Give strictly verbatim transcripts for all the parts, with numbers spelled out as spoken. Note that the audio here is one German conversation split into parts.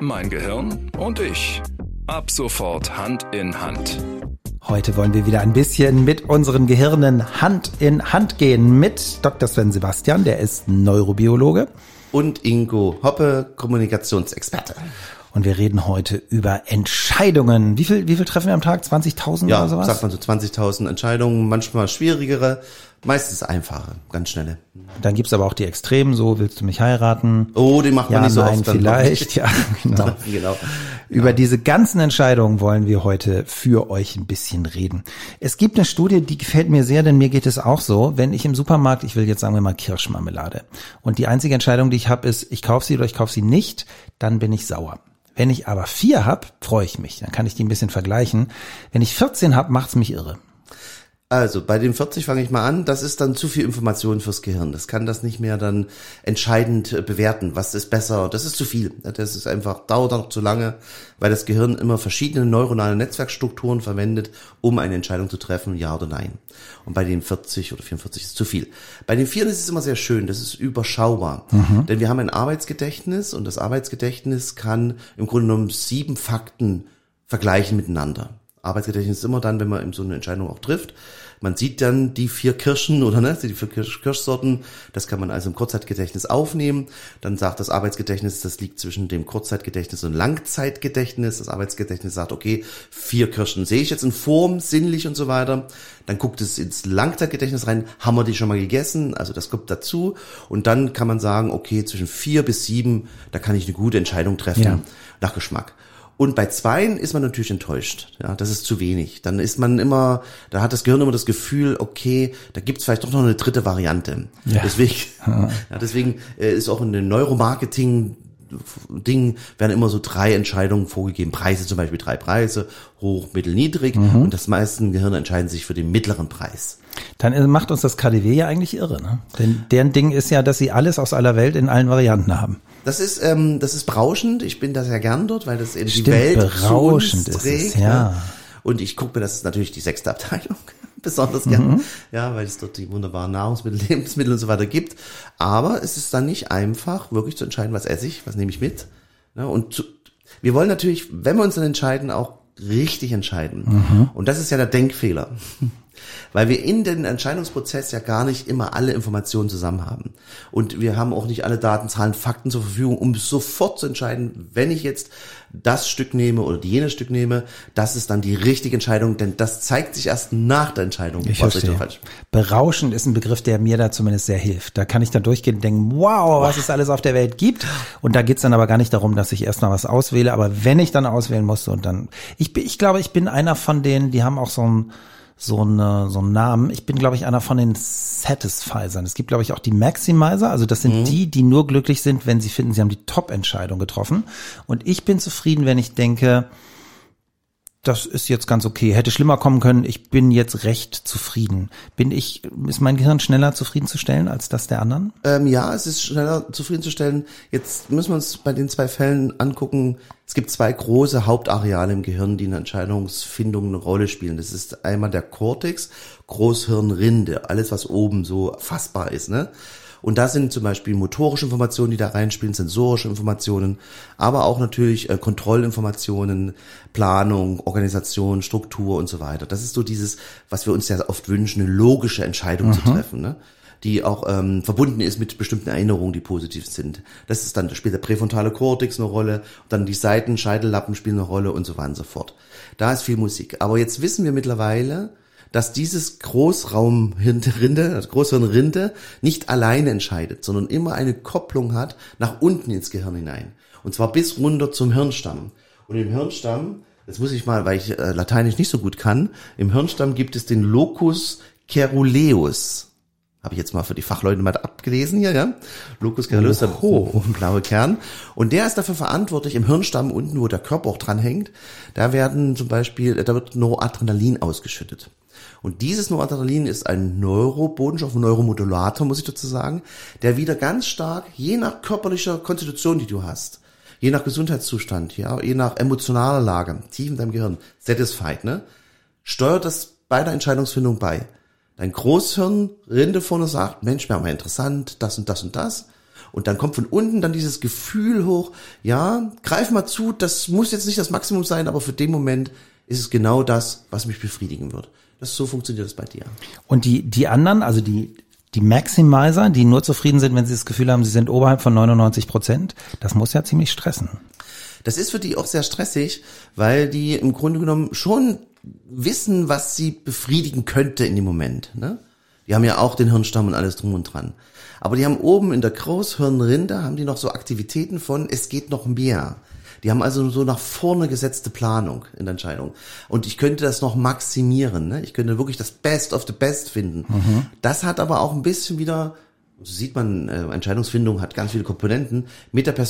Mein Gehirn und ich. Ab sofort Hand in Hand. Heute wollen wir wieder ein bisschen mit unseren Gehirnen Hand in Hand gehen mit Doktor Sven Sebastian, der ist Neurobiologe. Und Ingo Hoppe, Kommunikationsexperte. Und wir reden heute über Entscheidungen. Wie viel, wie viel treffen wir am Tag? zwanzigtausend ja, oder sowas? Ja, sagt man so zwanzigtausend Entscheidungen, manchmal schwierigere, meistens einfache, ganz schnelle. Dann gibt's aber auch die Extremen, so willst du mich heiraten? Oh, die macht man ja, nicht so nein, oft. Dann vielleicht, ja, genau. genau. Über ja. diese ganzen Entscheidungen wollen wir heute für euch ein bisschen reden. Es gibt eine Studie, die gefällt mir sehr, denn mir geht es auch so, wenn ich im Supermarkt, ich will jetzt sagen wir mal Kirschmarmelade, und die einzige Entscheidung, die ich habe, ist, ich kaufe sie oder ich kaufe sie nicht, dann bin ich sauer. Wenn ich aber vier habe, freue ich mich. Dann kann ich die ein bisschen vergleichen. Wenn ich vierzehn habe, macht's mich irre. Also bei den vierzig fange ich mal an. Das ist dann zu viel Information fürs Gehirn. Das kann das nicht mehr dann entscheidend bewerten. Was ist besser? Das ist zu viel. Das ist einfach, dauert noch zu lange, weil das Gehirn immer verschiedene neuronale Netzwerkstrukturen verwendet, um eine Entscheidung zu treffen, ja oder nein. Und bei den vierzig oder vierundvierzig ist es zu viel. Bei den vier ist es immer sehr schön. Das ist überschaubar. Mhm. Denn wir haben ein Arbeitsgedächtnis und das Arbeitsgedächtnis kann im Grunde genommen sieben Fakten vergleichen miteinander. Arbeitsgedächtnis ist immer dann, wenn man eben so eine Entscheidung auch trifft. Man sieht dann die vier Kirschen oder ne, die vier Kirsch, Kirschsorten. Das kann man also im Kurzzeitgedächtnis aufnehmen. Dann sagt das Arbeitsgedächtnis, das liegt zwischen dem Kurzzeitgedächtnis und Langzeitgedächtnis. Das Arbeitsgedächtnis sagt, okay, vier Kirschen sehe ich jetzt in Form, sinnlich und so weiter. Dann guckt es ins Langzeitgedächtnis rein, haben wir die schon mal gegessen? Also das kommt dazu. Und dann kann man sagen, okay, zwischen vier bis sieben, da kann ich eine gute Entscheidung treffen, ja, nach Geschmack. Und bei Zweien ist man natürlich enttäuscht. Ja, das ist zu wenig. Dann ist man immer, da hat das Gehirn immer das Gefühl, okay, da gibt's vielleicht doch noch eine dritte Variante. Ja. Deswegen, ja, deswegen ist auch in den Neuromarketing Ding werden immer so drei Entscheidungen vorgegeben. Preise zum Beispiel, drei Preise, hoch, mittel, niedrig. Mhm. Und das meisten Gehirne entscheiden sich für den mittleren Preis. Dann macht uns das K D W ja eigentlich irre, ne? Denn deren Ding ist ja, dass sie alles aus aller Welt in allen Varianten haben. Das ist, ähm, das ist berauschend. Ich bin da sehr gern dort, weil das eben Stimmt, die Welt berauschend zu uns trägt. Ist es, ja. Ne? Und ich gucke mir, das ist natürlich die sechste Abteilung besonders gern, mhm. ja, weil es dort die wunderbaren Nahrungsmittel, Lebensmittel und so weiter gibt. Aber es ist dann nicht einfach, wirklich zu entscheiden, was esse ich, was nehme ich mit. Ja, und zu, wir wollen natürlich, wenn wir uns dann entscheiden, auch richtig entscheiden. Mhm. Und das ist ja der Denkfehler. Weil wir in den Entscheidungsprozess ja gar nicht immer alle Informationen zusammen haben. Und wir haben auch nicht alle Daten, Zahlen, Fakten zur Verfügung, um sofort zu entscheiden, wenn ich jetzt das Stück nehme oder jenes Stück nehme, das ist dann die richtige Entscheidung, denn das zeigt sich erst nach der Entscheidung. Ich verstehe. Berauschend ist ein Begriff, der mir da zumindest sehr hilft. Da kann ich dann durchgehen und denken, wow, was es alles auf der Welt gibt. Und da geht's dann aber gar nicht darum, dass ich erst mal was auswähle. Aber wenn ich dann auswählen musste und dann, ich, ich glaube, ich bin einer von denen, die haben auch so ein so eine, so einen Namen. Ich bin, glaube ich, einer von den Satisfizern. Es gibt, glaube ich, auch die Maximizer. Also das sind mhm. die, die nur glücklich sind, wenn sie finden, sie haben die Top-Entscheidung getroffen. Und ich bin zufrieden, wenn ich denke, das ist jetzt ganz okay. Hätte schlimmer kommen können. Ich bin jetzt recht zufrieden. Bin ich, ist mein Gehirn schneller zufriedenzustellen als das der anderen? Ähm, ja, es ist schneller zufriedenzustellen. Jetzt müssen wir uns bei den zwei Fällen angucken. Es gibt zwei große Hauptareale im Gehirn, die in der Entscheidungsfindung eine Rolle spielen. Das ist einmal der Cortex, Großhirnrinde, alles was oben so fassbar ist, ne? Und da sind zum Beispiel motorische Informationen, die da reinspielen, sensorische Informationen, aber auch natürlich äh, Kontrollinformationen, Planung, Organisation, Struktur und so weiter. Das ist so dieses, was wir uns ja oft wünschen, eine logische Entscheidung mhm. zu treffen, ne? Die auch ähm, verbunden ist mit bestimmten Erinnerungen, die positiv sind. Das ist dann, da spielt der präfrontale Kortex eine Rolle, dann die Seiten, Scheitellappen spielen eine Rolle und so weiter und so fort. Da ist viel Musik. Aber jetzt wissen wir mittlerweile, dass dieses Großraumrinde, also Großhirnrinde, nicht alleine entscheidet, sondern immer eine Kopplung hat nach unten ins Gehirn hinein. Und zwar bis runter zum Hirnstamm. Und im Hirnstamm, jetzt muss ich mal, weil ich äh, Lateinisch nicht so gut kann, im Hirnstamm gibt es den Locus caeruleus. Habe ich jetzt mal für die Fachleute mal abgelesen hier, ja? Locus caeruleus, der blaue Kern. Und der ist dafür verantwortlich, im Hirnstamm unten, wo der Körper auch dran hängt, da werden zum Beispiel, da wird Noradrenalin ausgeschüttet. Und dieses Noradrenalin ist ein Neurobotenstoff, ein Neuromodulator, muss ich dazu sagen, der wieder ganz stark, je nach körperlicher Konstitution, die du hast, je nach Gesundheitszustand, ja, je nach emotionaler Lage, tief in deinem Gehirn, satisfied, ne, steuert das bei der Entscheidungsfindung bei. Dein Großhirn, Rinde vorne sagt, Mensch, wäre mal interessant, das und das und das. Und dann kommt von unten dann dieses Gefühl hoch, ja, greif mal zu, das muss jetzt nicht das Maximum sein, aber für den Moment ist es genau das, was mich befriedigen wird. Das, so funktioniert das bei dir. Und die, die anderen, also die, die Maximizer, die nur zufrieden sind, wenn sie das Gefühl haben, sie sind oberhalb von neunundneunzig Prozent, das muss ja ziemlich stressen. Das ist für die auch sehr stressig, weil die im Grunde genommen schon wissen, was sie befriedigen könnte in dem Moment, ne? Die haben ja auch den Hirnstamm und alles drum und dran. Aber die haben oben in der Großhirnrinde, haben die noch so Aktivitäten von, es geht noch mehr. Die haben also so nach vorne gesetzte Planung in der Entscheidung. Und ich könnte das noch maximieren, ne? Ich könnte wirklich das Best of the Best finden. Mhm. Das hat aber auch ein bisschen wieder, so sieht man, äh, Entscheidungsfindung hat ganz viele Komponenten, mit der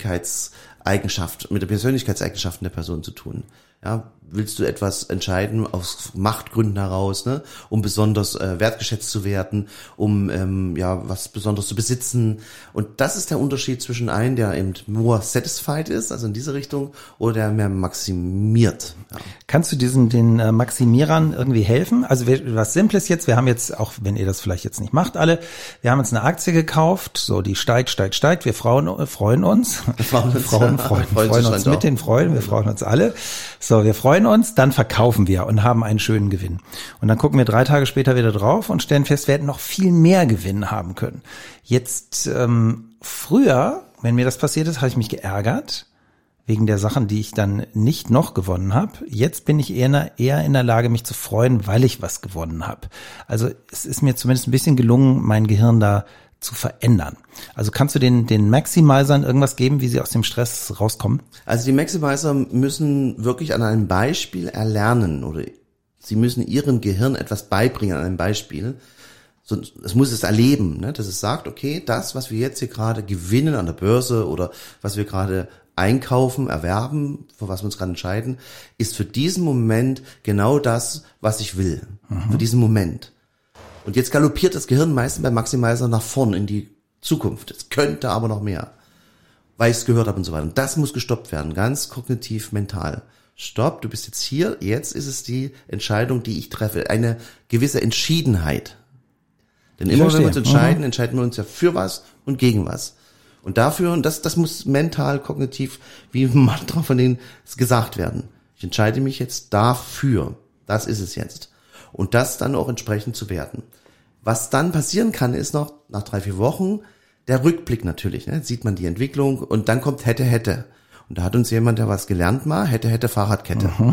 Persönlichkeitseigenschaft, mit der Persönlichkeitseigenschaften der Person zu tun. Ja, willst du etwas entscheiden aus Machtgründen heraus, ne, um besonders äh, wertgeschätzt zu werden, um ähm, ja was Besonderes zu besitzen? Und das ist der Unterschied zwischen einem, der eben more satisfied ist, also in diese Richtung, oder der mehr maximiert. Ja. Kannst du diesen den äh, Maximierern irgendwie helfen? Also wir, was Simples jetzt, wir haben jetzt, auch wenn ihr das vielleicht jetzt nicht macht alle, wir haben uns eine Aktie gekauft, so die steigt, steigt, steigt, wir Frauen äh, freuen uns. Wir freuen uns, Frauen freuen, freuen, freuen uns mit auch. Den Freuden, wir freuen uns alle. So, wir freuen uns, dann verkaufen wir und haben einen schönen Gewinn. Und dann gucken wir drei Tage später wieder drauf und stellen fest, wir hätten noch viel mehr Gewinn haben können. Jetzt, ähm, früher, wenn mir das passiert ist, habe ich mich geärgert, wegen der Sachen, die ich dann nicht noch gewonnen habe. Jetzt bin ich eher, eher in der Lage, mich zu freuen, weil ich was gewonnen habe. Also es ist mir zumindest ein bisschen gelungen, mein Gehirn da zu verändern. Also kannst du den den Maximizern irgendwas geben, wie sie aus dem Stress rauskommen? Also die Maximizer müssen wirklich an einem Beispiel erlernen oder sie müssen ihrem Gehirn etwas beibringen an einem Beispiel. So, es muss es erleben, ne? Dass es sagt, okay, das, was wir jetzt hier gerade gewinnen an der Börse oder was wir gerade einkaufen, erwerben, für was wir uns gerade entscheiden, ist für diesen Moment genau das, was ich will. Mhm. Für diesen Moment. Und jetzt galoppiert das Gehirn meistens beim Maximizer nach vorn in die Zukunft. Es könnte aber noch mehr, weil ich es gehört habe und so weiter. Und das muss gestoppt werden, ganz kognitiv, mental. Stopp, du bist jetzt hier, jetzt ist es die Entscheidung, die ich treffe. Eine gewisse Entschiedenheit. Denn immer wenn wir uns entscheiden, mhm. entscheiden wir uns ja für was und gegen was. Und dafür, und das, das muss mental, kognitiv, wie ein Mantra von denen gesagt werden. Ich entscheide mich jetzt dafür. Das ist es jetzt. Und das dann auch entsprechend zu werten. Was dann passieren kann, ist noch nach drei, vier Wochen der Rückblick natürlich. Ne? Sieht man die Entwicklung und dann kommt hätte, hätte. Und da hat uns jemand, der was gelernt mal, hätte, hätte Fahrradkette. Mhm.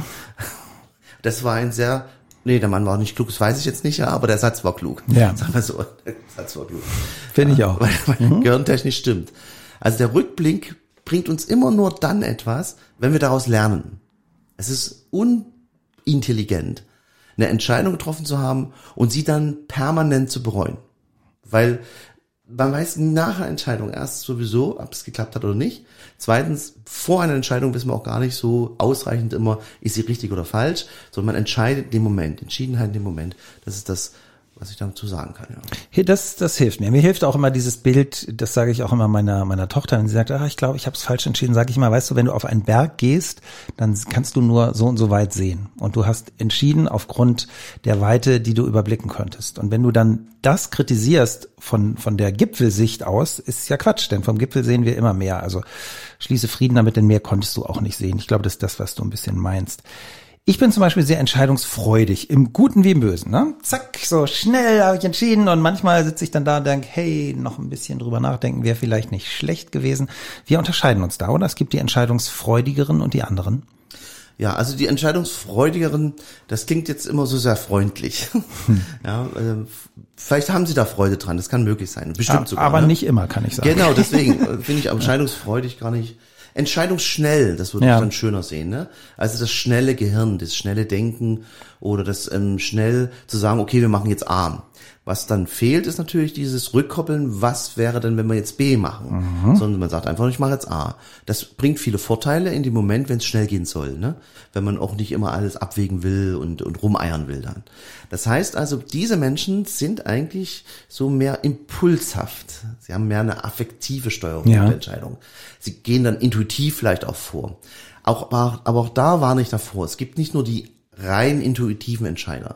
Das war ein sehr, nee, der Mann war nicht klug, das weiß ich jetzt nicht, ja, aber der Satz war klug. Ja. Sagen wir so, der Satz war klug. Finde ich auch. Weil, weil mhm. gehirntechnisch stimmt. Also der Rückblick bringt uns immer nur dann etwas, wenn wir daraus lernen. Es ist unintelligent, eine Entscheidung getroffen zu haben und sie dann permanent zu bereuen. Weil man weiß nach einer Entscheidung erst sowieso, ob es geklappt hat oder nicht. Zweitens, vor einer Entscheidung wissen wir auch gar nicht so ausreichend immer, ist sie richtig oder falsch, sondern man entscheidet in dem Moment, Entschiedenheit in dem Moment. Das ist das, was ich dazu sagen kann. Ja. Das, das hilft mir. Mir hilft auch immer dieses Bild, das sage ich auch immer meiner meiner Tochter, wenn sie sagt, ach, ich glaube, ich habe es falsch entschieden, sage ich immer, weißt du, wenn du auf einen Berg gehst, dann kannst du nur so und so weit sehen. Und du hast entschieden aufgrund der Weite, die du überblicken könntest. Und wenn du dann das kritisierst von von der Gipfelsicht aus, ist ja Quatsch, denn vom Gipfel sehen wir immer mehr. Also schließe Frieden damit, denn mehr konntest du auch nicht sehen. Ich glaube, das ist das, was du ein bisschen meinst. Ich bin zum Beispiel sehr entscheidungsfreudig, im Guten wie im Bösen. Ne? Zack, so schnell habe ich entschieden und manchmal sitze ich dann da und denke, hey, noch ein bisschen drüber nachdenken wäre vielleicht nicht schlecht gewesen. Wir unterscheiden uns da, oder? Es gibt die entscheidungsfreudigeren und die anderen. Ja, also die entscheidungsfreudigeren, das klingt jetzt immer so sehr freundlich. Hm. Ja, äh, vielleicht haben sie da Freude dran, das kann möglich sein, bestimmt ja, sogar. Aber ne? nicht immer, kann ich sagen. Genau, deswegen finde ich entscheidungsfreudig gar nicht. Entscheidungsschnell, das würde ja. ich dann schöner sehen, ne? Also das schnelle Gehirn, das schnelle Denken oder das ähm, schnell zu sagen, okay, wir machen jetzt A. Was dann fehlt, ist natürlich dieses Rückkoppeln, was wäre denn, wenn wir jetzt B machen? Mhm. Sondern man sagt einfach, ich mache jetzt A. Das bringt viele Vorteile in dem Moment, wenn es schnell gehen soll, ne? Wenn man auch nicht immer alles abwägen will und, und rumeiern will dann. Das heißt also, diese Menschen sind eigentlich so mehr impulshaft. Sie haben mehr eine affektive Steuerung ja. der Entscheidung. Sie gehen dann intuitiv vielleicht auch vor. Auch, aber, aber auch da warne ich davor. Es gibt nicht nur die rein intuitiven Entscheider,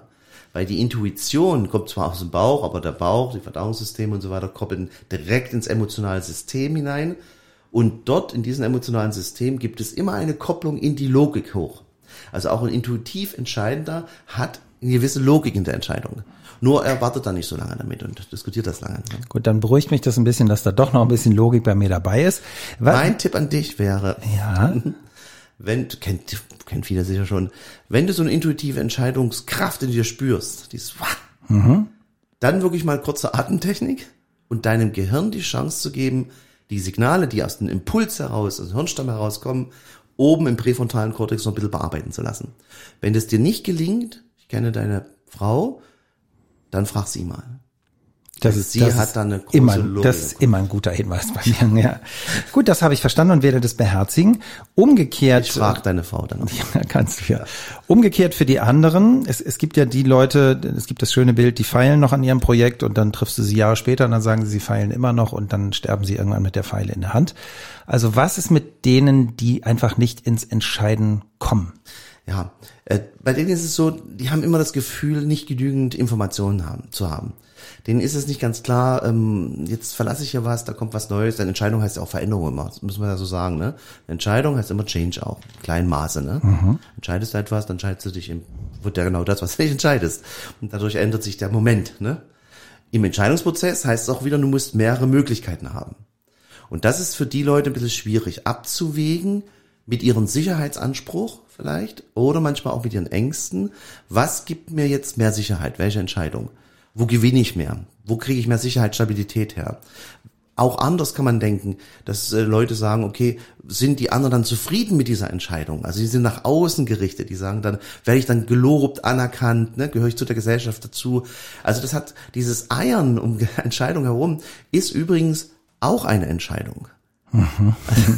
Weil die Intuition kommt zwar aus dem Bauch, aber der Bauch, die Verdauungssysteme und so weiter koppeln direkt ins emotionale System hinein. Und dort in diesem emotionalen System gibt es immer eine Kopplung in die Logik hoch. Also auch ein intuitiv Entscheidender hat eine gewisse Logik in der Entscheidung. Nur er wartet da nicht so lange damit und diskutiert das lange. Ne? Gut, dann beruhigt mich das ein bisschen, dass da doch noch ein bisschen Logik bei mir dabei ist. Was, mein Tipp an dich wäre, ja, wenn, du kennt, kennt viele sicher schon, wenn du so eine intuitive Entscheidungskraft in dir spürst, dieses, mhm. dann wirklich mal kurze Atemtechnik und deinem Gehirn die Chance zu geben, die Signale, die aus dem Impuls heraus, aus dem Hirnstamm herauskommen, oben im präfrontalen Kortex noch ein bisschen bearbeiten zu lassen. Wenn das dir nicht gelingt, ich kenne deine Frau, dann frag sie mal. Das also ist, sie das hat ist da eine große immer, Logik. Das ist immer ein guter Hinweis bei mir. Ja. Gut, das habe ich verstanden und werde das beherzigen. Umgekehrt. Ich frage deine Frau dann. Ja, kannst du ja. Umgekehrt für die anderen. Es, es gibt ja die Leute, es gibt das schöne Bild, die feilen noch an ihrem Projekt und dann triffst du sie Jahre später und dann sagen sie, sie feilen immer noch und dann sterben sie irgendwann mit der Feile in der Hand. Also was ist mit denen, die einfach nicht ins Entscheiden kommen? Ja, äh, bei denen ist es so, die haben immer das Gefühl, nicht genügend Informationen haben, zu haben. Denen ist es nicht ganz klar, ähm, jetzt verlasse ich hier was, da kommt was Neues. Eine Entscheidung heißt ja auch Veränderung immer, das muss man ja so sagen. Ne? Eine Entscheidung heißt immer Change auch, in kleinem Maße. Ne? Mhm. Entscheidest du etwas, dann entscheidest du dich, im, wird ja genau das, was du nicht entscheidest. Und dadurch ändert sich der Moment. Ne? Im Entscheidungsprozess heißt es auch wieder, du musst mehrere Möglichkeiten haben. Und das ist für die Leute ein bisschen schwierig abzuwägen, mit ihrem Sicherheitsanspruch vielleicht oder manchmal auch mit ihren Ängsten. Was gibt mir jetzt mehr Sicherheit? Welche Entscheidung? Wo gewinne ich mehr? Wo kriege ich mehr Sicherheit, Stabilität her? Auch anders kann man denken, dass äh, Leute sagen, okay, sind die anderen dann zufrieden mit dieser Entscheidung? Also die sind nach außen gerichtet, die sagen dann, werde ich dann gelobt, anerkannt, ne, gehöre ich zu der Gesellschaft dazu? Also das hat dieses Eiern um Entscheidung herum, ist übrigens auch eine Entscheidung. Mhm.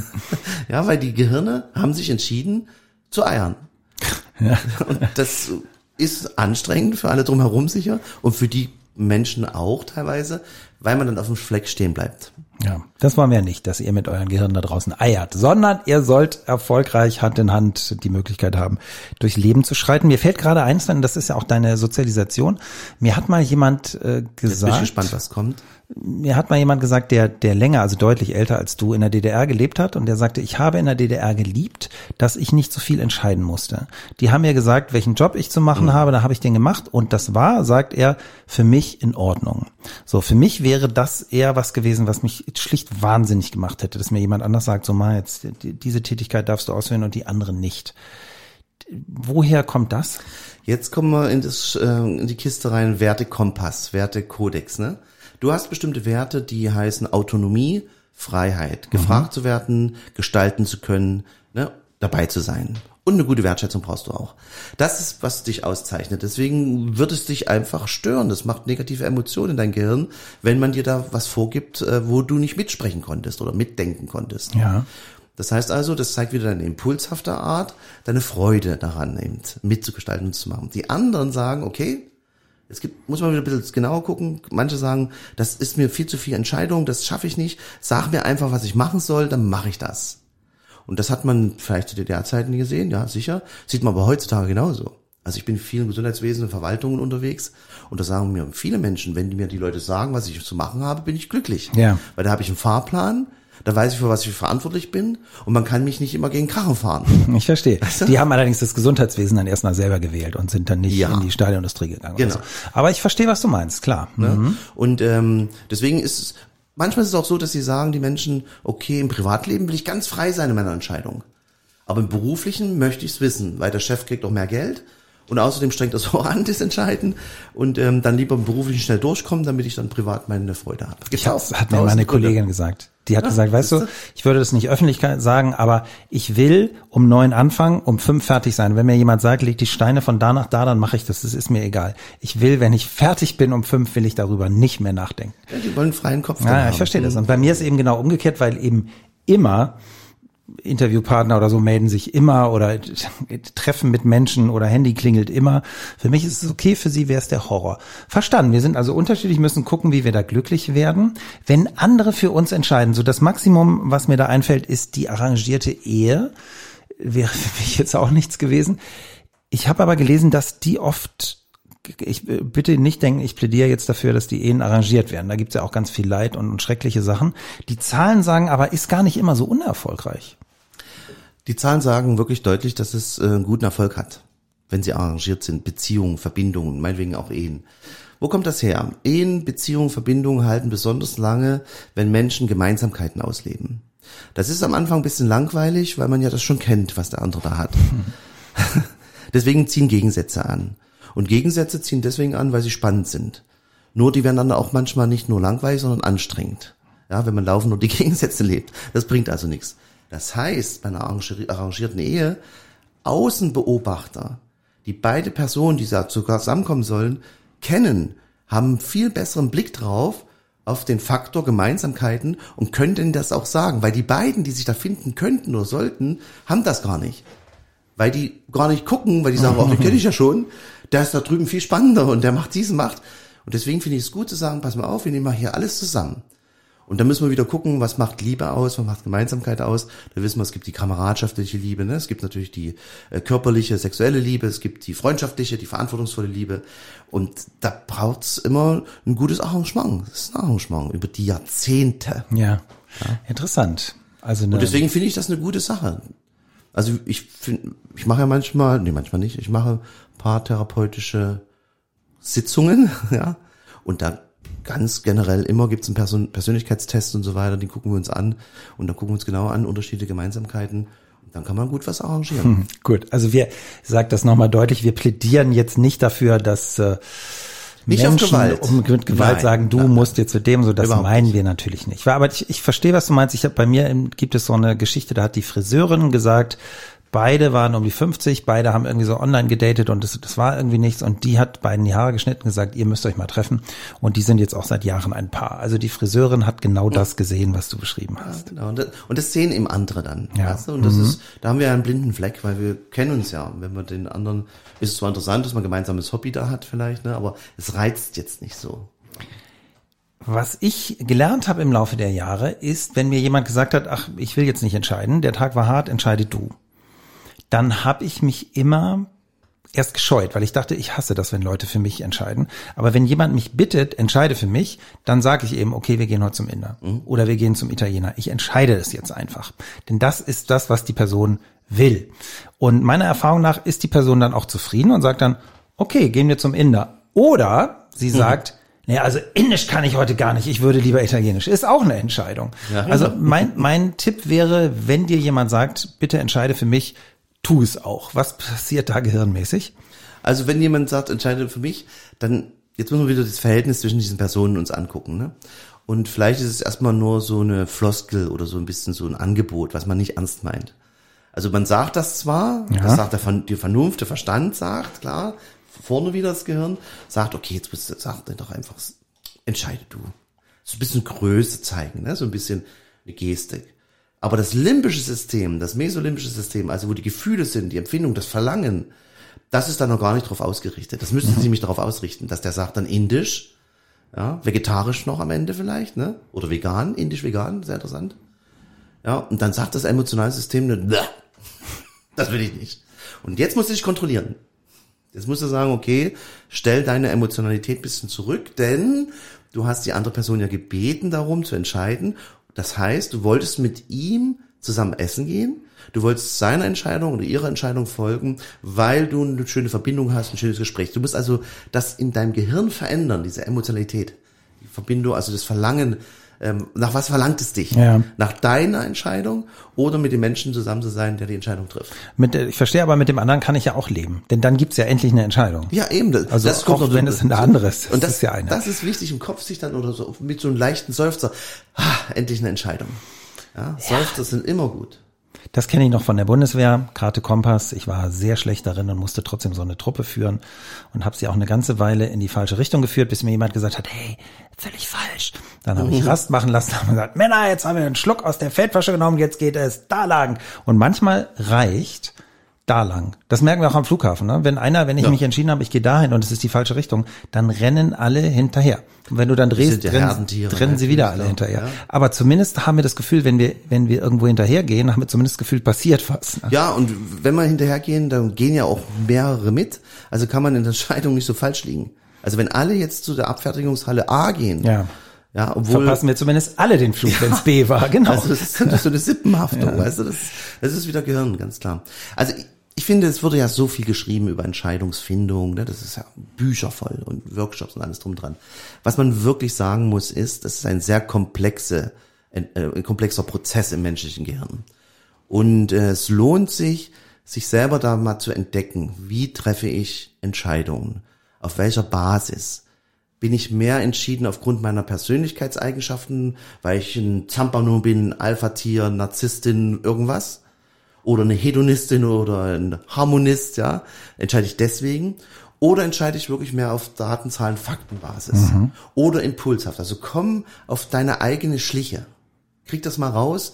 Ja, weil die Gehirne haben sich entschieden zu eiern. Ja. Und das ist anstrengend für alle drumherum sicher und für die Menschen auch teilweise, weil man dann auf dem Fleck stehen bleibt. Ja, das wollen wir nicht, dass ihr mit euren Gehirn da draußen eiert, sondern ihr sollt erfolgreich Hand in Hand die Möglichkeit haben, durch Leben zu schreiten. Mir fällt gerade eins, das ist ja auch deine Sozialisation. Mir hat mal jemand äh, gesagt... Jetzt bin ich gespannt, was kommt. Mir hat mal jemand gesagt, der der länger, also deutlich älter als du, in der D D R gelebt hat und der sagte, ich habe in der D D R geliebt, dass ich nicht so viel entscheiden musste. Die haben mir gesagt, welchen Job ich zu machen mhm. habe, da habe ich den gemacht und das war, sagt er, für mich in Ordnung. So, für mich wäre das eher was gewesen, was mich schlicht wahnsinnig gemacht hätte, dass mir jemand anders sagt, so mal jetzt, diese Tätigkeit darfst du ausführen und die andere nicht. Woher kommt das? Jetzt kommen wir in, das, äh, in die Kiste rein, Wertekompass, Wertekodex, ne? Du hast bestimmte Werte, die heißen Autonomie, Freiheit, gefragt mhm. zu werden, gestalten zu können, ne, dabei zu sein. Und eine gute Wertschätzung brauchst du auch. Das ist, was dich auszeichnet. Deswegen wird es dich einfach stören. Das macht negative Emotionen in dein Gehirn, wenn man dir da was vorgibt, wo du nicht mitsprechen konntest oder mitdenken konntest. Ja. Das heißt also, das zeigt wieder deine impulshafte Art, deine Freude daran nimmt, mitzugestalten und zu machen. Die anderen sagen, okay, es gibt, muss man wieder ein bisschen genauer gucken. Manche sagen, das ist mir viel zu viel Entscheidung, das schaffe ich nicht. Sag mir einfach, was ich machen soll, dann mache ich das. Und das hat man vielleicht zu D D R-Zeiten gesehen, ja, sicher. Sieht man aber heutzutage genauso. Also ich bin in vielen Gesundheitswesen und Verwaltungen unterwegs und da sagen mir viele Menschen, wenn mir die Leute sagen, was ich zu machen habe, bin ich glücklich. Ja. Weil da habe ich einen Fahrplan, da weiß ich, für was ich verantwortlich bin und man kann mich nicht immer gegen Karren fahren. Ich verstehe. Weißt du? Die haben allerdings das Gesundheitswesen dann erstmal selber gewählt und sind dann nicht ja. in die Stahlindustrie gegangen. Genau. So. Aber ich verstehe, was du meinst, klar. Ne? Mhm. Und ähm, deswegen ist es, manchmal ist es auch so, dass sie sagen, die Menschen, okay, im Privatleben will ich ganz frei sein in meiner Entscheidung. Aber im Beruflichen möchte ich es wissen, weil der Chef kriegt auch mehr Geld. Und außerdem strengt das auch an, das Entscheiden. Und ähm, dann lieber im Beruflichen schnell durchkommen, damit ich dann privat meine Freude habe. Ich hab, hat mir meine Kollegin gesagt. Die hat ja, gesagt, weißt du, ich würde das nicht öffentlich sagen, aber ich will um neun anfangen, um fünf fertig sein. Wenn mir jemand sagt, leg die Steine von da nach da, dann mache ich das. Das ist mir egal. Ich will, wenn ich fertig bin um fünf, will ich darüber nicht mehr nachdenken. Ja, die wollen einen freien Kopf ja, haben. Ja, ich verstehe das. Und bei mir ist eben genau umgekehrt, weil eben immer Interviewpartner oder so melden sich immer oder treffen mit Menschen oder Handy klingelt immer. Für mich ist es okay, für sie wäre es der Horror. Verstanden, wir sind also unterschiedlich, müssen gucken, wie wir da glücklich werden. Wenn andere für uns entscheiden, so das Maximum, was mir da einfällt, ist die arrangierte Ehe. Wäre für mich jetzt auch nichts gewesen. Ich habe aber gelesen, dass die oft ich bitte nicht denken, ich plädiere jetzt dafür, dass die Ehen arrangiert werden. Da gibt's ja auch ganz viel Leid und, und schreckliche Sachen. Die Zahlen sagen aber, ist gar nicht immer so unerfolgreich. Die Zahlen sagen wirklich deutlich, dass es äh, einen guten Erfolg hat, wenn sie arrangiert sind. Beziehungen, Verbindungen, meinetwegen auch Ehen. Wo kommt das her? Ehen, Beziehungen, Verbindungen halten besonders lange, wenn Menschen Gemeinsamkeiten ausleben. Das ist am Anfang ein bisschen langweilig, weil man ja das schon kennt, was der andere da hat. Hm. Deswegen ziehen Gegensätze an. Und Gegensätze ziehen deswegen an, weil sie spannend sind. Nur die werden dann auch manchmal nicht nur langweilig, sondern anstrengend. Ja, wenn man laufend nur die Gegensätze lebt. Das bringt also nichts. Das heißt, bei einer arrangierten Ehe, Außenbeobachter, die beide Personen, die da zusammenkommen sollen, kennen, haben einen viel besseren Blick drauf, auf den Faktor Gemeinsamkeiten und können denen das auch sagen. Weil die beiden, die sich da finden könnten oder sollten, haben das gar nicht. Weil die gar nicht gucken, weil die sagen, oh, den kenne ich ja schon, der ist da drüben viel spannender und der macht diesen, macht. Und deswegen finde ich es gut zu sagen, pass mal auf, wir nehmen mal hier alles zusammen. Und dann müssen wir wieder gucken, was macht Liebe aus, was macht Gemeinsamkeit aus. Da wissen wir, es gibt die kameradschaftliche Liebe, ne? Es gibt natürlich die äh, körperliche, sexuelle Liebe, es gibt die freundschaftliche, die verantwortungsvolle Liebe. Und da braucht's immer ein gutes Arrangement. Das ist ein Arrangement über die Jahrzehnte. Ja, ja. Interessant. Also eine Und deswegen finde ich das eine gute Sache. Also ich finde, ich mache ja manchmal, nee, manchmal nicht, ich mache paartherapeutische Sitzungen, ja, und da ganz generell immer gibt es einen Person- Persönlichkeitstest und so weiter, den gucken wir uns an und dann gucken wir uns genau an, unterschiedliche Gemeinsamkeiten und dann kann man gut was arrangieren. Hm, gut, also wir, ich sage das nochmal deutlich, wir plädieren jetzt nicht dafür, dass äh, nicht Menschen auf Gewalt. um mit Gewalt Nein, sagen, du nein, musst jetzt zu dem, so das Überhaupt meinen nicht. wir natürlich nicht. Aber ich, ich verstehe, was du meinst. Ich habe bei mir im, gibt es so eine Geschichte, da hat die Friseurin gesagt, beide waren um die fünfzig, beide haben irgendwie so online gedatet und das, das war irgendwie nichts und die hat beiden die Haare geschnitten und gesagt, ihr müsst euch mal treffen und die sind jetzt auch seit Jahren ein Paar. Also die Friseurin hat genau das gesehen, was du beschrieben hast. Ja, genau. Und das, und das sehen eben andere dann. Ja. Weißt du? Und das Mhm. ist, da haben wir ja einen blinden Fleck, weil wir kennen uns ja. Und wenn wir den anderen, ist es zwar interessant, dass man ein gemeinsames Hobby da hat vielleicht, ne, aber es reizt jetzt nicht so. Was ich gelernt habe im Laufe der Jahre ist, wenn mir jemand gesagt hat, ach, ich will jetzt nicht entscheiden, der Tag war hart, entscheide du. Dann habe ich mich immer erst gescheut, weil ich dachte, ich hasse das, wenn Leute für mich entscheiden. Aber wenn jemand mich bittet, entscheide für mich, dann sage ich eben, okay, wir gehen heute zum Inder mhm. oder wir gehen zum Italiener. Ich entscheide es jetzt einfach. Denn das ist das, was die Person will. Und meiner Erfahrung nach ist die Person dann auch zufrieden und sagt dann, okay, gehen wir zum Inder. Oder sie mhm. sagt, nee, also Indisch kann ich heute gar nicht, ich würde lieber Italienisch. Ist auch eine Entscheidung. Ja. Also mein, mein Tipp wäre, wenn dir jemand sagt, bitte entscheide für mich, tu es auch. Was passiert da gehirnmäßig? Also wenn jemand sagt, entscheide für mich, dann, jetzt müssen wir wieder das Verhältnis zwischen diesen Personen uns angucken, ne? Und vielleicht ist es erstmal nur so eine Floskel oder so ein bisschen so ein Angebot, was man nicht ernst meint. Also man sagt das zwar, ja. das sagt der, die Vernunft, der Verstand sagt, klar, vorne wieder das Gehirn, sagt, okay, jetzt bist du, sag doch einfach, entscheide du. So ein bisschen Größe zeigen, ne? So ein bisschen eine Gestik. Aber das limbische System, das mesolimbische System, also wo die Gefühle sind, die Empfindung, das Verlangen, das ist dann noch gar nicht drauf ausgerichtet. Das müsste mhm. sich nämlich darauf ausrichten, dass der sagt dann indisch, ja, vegetarisch noch am Ende vielleicht, ne? Oder vegan, indisch, vegan, sehr interessant. Ja, und dann sagt das emotionale System, ne, das will ich nicht. Und jetzt musst du dich kontrollieren. Jetzt musst du sagen, okay, stell deine Emotionalität ein bisschen zurück, denn du hast die andere Person ja gebeten darum zu entscheiden. Das heißt, du wolltest mit ihm zusammen essen gehen, du wolltest seiner Entscheidung oder ihrer Entscheidung folgen, weil du eine schöne Verbindung hast, ein schönes Gespräch. Du musst also das in deinem Gehirn verändern, diese Emotionalität, die Verbindung, also das Verlangen. Ähm, nach was verlangt es dich? Ja. Nach deiner Entscheidung oder mit dem Menschen zusammen zu sein, der die Entscheidung trifft? Mit, ich verstehe, aber mit dem anderen kann ich ja auch leben, denn dann gibt's ja endlich eine Entscheidung. Ja, eben. Das, also das kommt auch noch wenn so, es eine andere ist, und das, ist ja eine. Das ist wichtig, im Kopf sich dann oder so mit so einem leichten Seufzer, ah, endlich eine Entscheidung. Ja, Seufzer ja. sind immer gut. Das kenne ich noch von der Bundeswehr, Karte Kompass. Ich war sehr schlecht darin und musste trotzdem so eine Truppe führen und habe sie auch eine ganze Weile in die falsche Richtung geführt, bis mir jemand gesagt hat, hey, völlig falsch. Dann habe ich Rast machen lassen und gesagt, Männer, jetzt haben wir einen Schluck aus der Feldflasche genommen, jetzt geht es da lang. Und manchmal reicht da lang. Das merken wir auch am Flughafen. Ne? Wenn einer, wenn ich Ja. mich entschieden habe, ich gehe dahin und es ist die falsche Richtung, dann rennen alle hinterher. Und wenn du dann sind drehst, ja rennen, Herdentiere, rennen sie wieder alle natürlich, hinterher. ja. Aber zumindest haben wir das Gefühl, wenn wir, wenn wir irgendwo hinterhergehen, haben wir zumindest das Gefühl, passiert was. Ne? Ja, und wenn wir hinterhergehen, dann gehen ja auch mehrere mit. Also kann man in der Entscheidung nicht so falsch liegen. Also wenn alle jetzt zu der Abfertigungshalle A gehen, Ja. ja, obwohl Verpassen wir zumindest alle den Flug, wenn es B war. Genau. Also das ist so eine Sippenhaftung, weißt du, das, das ist wieder Gehirn, ganz klar. Also ich, ich finde, es wurde ja so viel geschrieben über Entscheidungsfindung, ne? Das ist ja Bücher voll und Workshops und alles drum dran. Was man wirklich sagen muss, ist, das ist ein sehr komplexe, ein, ein komplexer Prozess im menschlichen Gehirn. Und äh, es lohnt sich, sich selber da mal zu entdecken, wie treffe ich Entscheidungen, auf welcher Basis. Bin ich mehr entschieden aufgrund meiner Persönlichkeitseigenschaften, weil ich ein Zampano bin, Alpha-Tier, Narzisstin, irgendwas? Oder eine Hedonistin oder ein Harmonist, ja? Entscheide ich deswegen? Oder entscheide ich wirklich mehr auf Daten, Zahlen, Faktenbasis? Mhm. Oder impulshaft? Also komm auf deine eigene Schliche. Krieg das mal raus.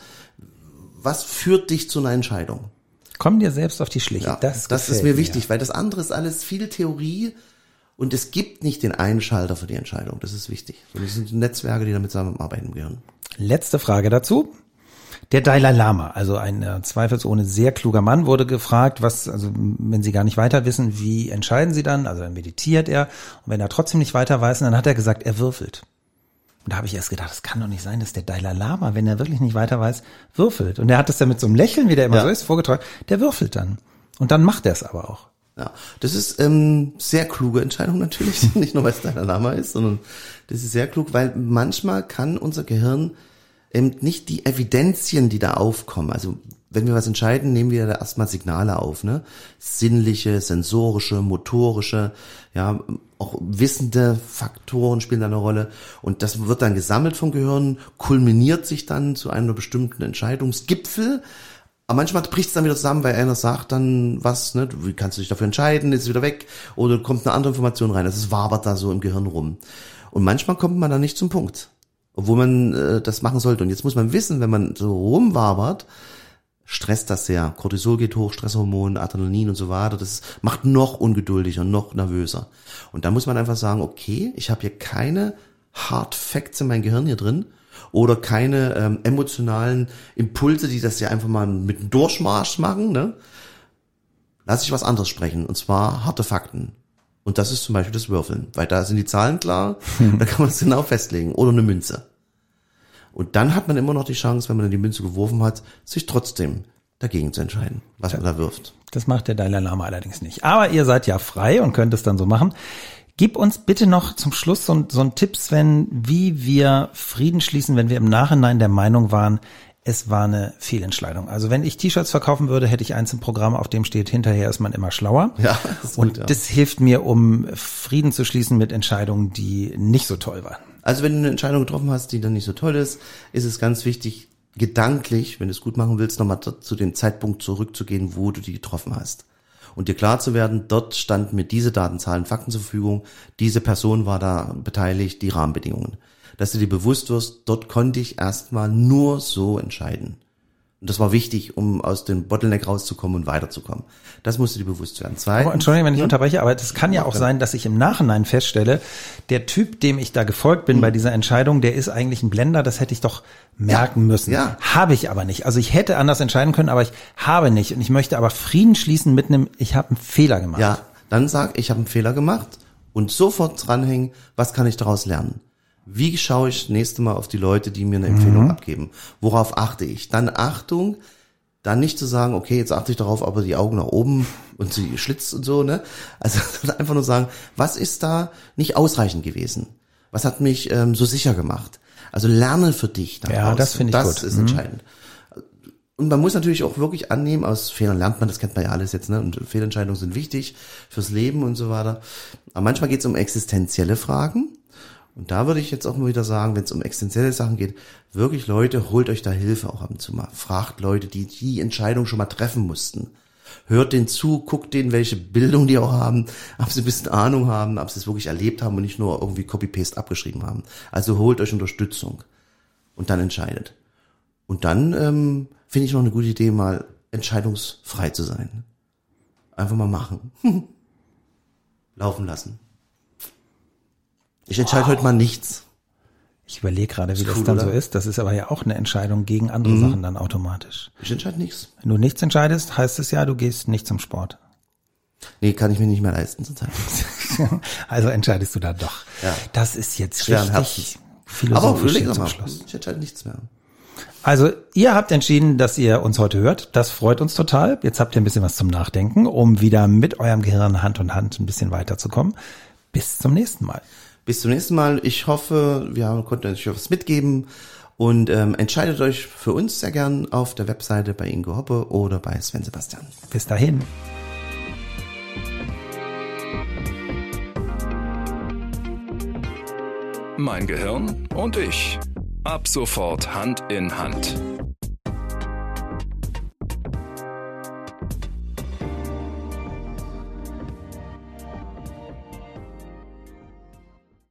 Was führt dich zu einer Entscheidung? Komm dir selbst auf die Schliche. Ja, das das ist gefällt mir wichtig, weil das andere ist alles viel Theorie. Und es gibt nicht den einen Schalter für die Entscheidung. Das ist wichtig. Und es sind Netzwerke, die damit zusammenarbeiten im Gehirn. Letzte Frage dazu. Der Dalai Lama, also ein äh, zweifelsohne sehr kluger Mann, wurde gefragt, was, also wenn Sie gar nicht weiter wissen, wie entscheiden Sie dann? Also dann meditiert er. Und wenn er trotzdem nicht weiter weiß, dann hat er gesagt, er würfelt. Und da habe ich erst gedacht, das kann doch nicht sein, dass der Dalai Lama, wenn er wirklich nicht weiter weiß, würfelt. Und er hat das dann mit so einem Lächeln, wie der immer Ja. so ist, vorgetragen. Der würfelt dann. Und dann macht er es aber auch. Ja, das ist ähm, sehr kluge Entscheidung natürlich, nicht nur weil es Dalai Lama ist, sondern das ist sehr klug, weil manchmal kann unser Gehirn eben nicht die Evidenzien, die da aufkommen, also wenn wir was entscheiden, nehmen wir da erstmal Signale auf, ne? Sinnliche, sensorische, motorische, ja, auch wissende Faktoren spielen da eine Rolle und das wird dann gesammelt vom Gehirn, kulminiert sich dann zu einer bestimmten Entscheidungsgipfel. Aber manchmal bricht es dann wieder zusammen, weil einer sagt dann was, ne, wie kannst du dich dafür entscheiden, ist es wieder weg oder kommt eine andere Information rein. Das ist wabert da so im Gehirn rum. Und manchmal kommt man dann nicht zum Punkt, obwohl man äh, das machen sollte. Und jetzt muss man wissen, wenn man so rumwabert, stresst das sehr. Cortisol geht hoch, Stresshormon, Adrenalin und so weiter. Das macht noch ungeduldiger, noch nervöser. Und da muss man einfach sagen, okay, ich habe hier keine Hard Facts in meinem Gehirn hier drin, oder keine ähm, emotionalen Impulse, die das ja einfach mal mit einem Durchmarsch machen, ne? Lass ich was anderes sprechen, und zwar harte Fakten. Und das ist zum Beispiel das Würfeln, weil da sind die Zahlen klar, da kann man es genau festlegen. Oder eine Münze. Und dann hat man immer noch die Chance, wenn man dann die Münze geworfen hat, sich trotzdem dagegen zu entscheiden, was man da wirft. Das macht der Dalai Lama allerdings nicht. Aber ihr seid ja frei und könnt es dann so machen. Gib uns bitte noch zum Schluss so, so einen Tipp, Sven, wie wir Frieden schließen, wenn wir im Nachhinein der Meinung waren, es war eine Fehlentscheidung. Also wenn ich T-Shirts verkaufen würde, hätte ich eins im Programm, auf dem steht, hinterher ist man immer schlauer. Ja, das ist und gut, ja. das hilft mir, um Frieden zu schließen mit Entscheidungen, die nicht so toll waren. Also wenn du eine Entscheidung getroffen hast, die dann nicht so toll ist, ist es ganz wichtig, gedanklich, wenn du es gut machen willst, nochmal zu dem Zeitpunkt zurückzugehen, wo du die getroffen hast. Und dir klar zu werden, dort standen mir diese Daten, Zahlen, Fakten zur Verfügung, diese Person war da beteiligt, die Rahmenbedingungen. Dass du dir bewusst wirst, dort konnte ich erstmal nur so entscheiden. Und das war wichtig, um aus dem Bottleneck rauszukommen und weiterzukommen. Das musst du dir bewusst werden. Zweitens, Aber Entschuldigung, wenn ich ja? unterbreche, aber das kann ja auch sein, dass ich im Nachhinein feststelle, der Typ, dem ich da gefolgt bin mhm. bei dieser Entscheidung, der ist eigentlich ein Blender, das hätte ich doch merken ja, müssen. Ja. Habe ich aber nicht. Also ich hätte anders entscheiden können, aber ich habe nicht. Und ich möchte aber Frieden schließen mit einem, ich habe einen Fehler gemacht. Ja, dann sag, ich habe einen Fehler gemacht und sofort dranhängen, was kann ich daraus lernen? Wie schaue ich das nächste Mal auf die Leute, die mir eine Empfehlung mhm. abgeben? Worauf achte ich? Dann Achtung, dann nicht zu sagen, okay, jetzt achte ich darauf, aber die Augen nach oben und sie schlitzt und so, ne? Also einfach nur sagen, was ist da nicht ausreichend gewesen? Was hat mich ähm, so sicher gemacht? Also lerne für dich daraus. Ja, das finde ich das gut. Das ist mhm. entscheidend. Und man muss natürlich auch wirklich annehmen, aus Fehlern lernt man, das kennt man ja alles jetzt, ne? Und Fehlentscheidungen sind wichtig fürs Leben und so weiter. Aber manchmal geht es um existenzielle Fragen. Und da würde ich jetzt auch mal wieder sagen, wenn es um existenzielle Sachen geht, wirklich Leute, holt euch da Hilfe auch ab und zu mal. Fragt Leute, die die Entscheidung schon mal treffen mussten. Hört denen zu, guckt denen, welche Bildung die auch haben, ob sie ein bisschen Ahnung haben, ob sie es wirklich erlebt haben und nicht nur irgendwie Copy-Paste abgeschrieben haben. Also holt euch Unterstützung und dann entscheidet. Und dann ähm, finde ich noch eine gute Idee, mal entscheidungsfrei zu sein. Einfach mal machen. Laufen lassen. Ich entscheide wow. heute mal nichts. Ich überlege gerade, wie ist das cool, dann oder? so ist. Das ist aber ja auch eine Entscheidung gegen andere mhm. Sachen dann automatisch. Ich entscheide nichts. Wenn du nichts entscheidest, heißt es ja, du gehst nicht zum Sport. Nee, kann ich mir nicht mehr leisten zurzeit. Also entscheidest du da doch. Ja. Das ist jetzt Schweren richtig Herzens. Aber philosophisch überleg zum mal, Schluss. ich entscheide nichts mehr. Also ihr habt entschieden, dass ihr uns heute hört. Das freut uns total. Jetzt habt ihr ein bisschen was zum Nachdenken, um wieder mit eurem Gehirn Hand in Hand ein bisschen weiterzukommen. Bis zum nächsten Mal. Bis zum nächsten Mal. Ich hoffe, wir konnten euch was mitgeben und ähm, entscheidet euch für uns sehr gern auf der Webseite bei Ingo Hoppe oder bei Sven Sebastian. Bis dahin. Mein Gehirn und ich. Ab sofort Hand in Hand.